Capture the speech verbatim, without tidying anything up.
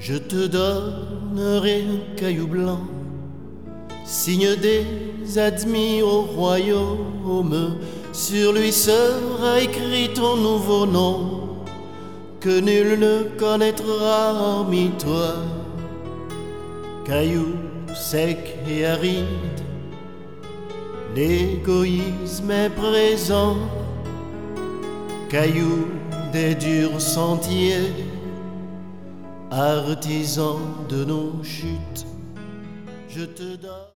Je te donnerai un caillou blanc, signe des admis au royaume. Sur lui sera écrit ton nouveau nom, que nul ne connaîtra hormis toi. Caillou sec et aride, l'égoïsme est présent. Caillou des durs sentiers, artisan de nos chutes, je te donne.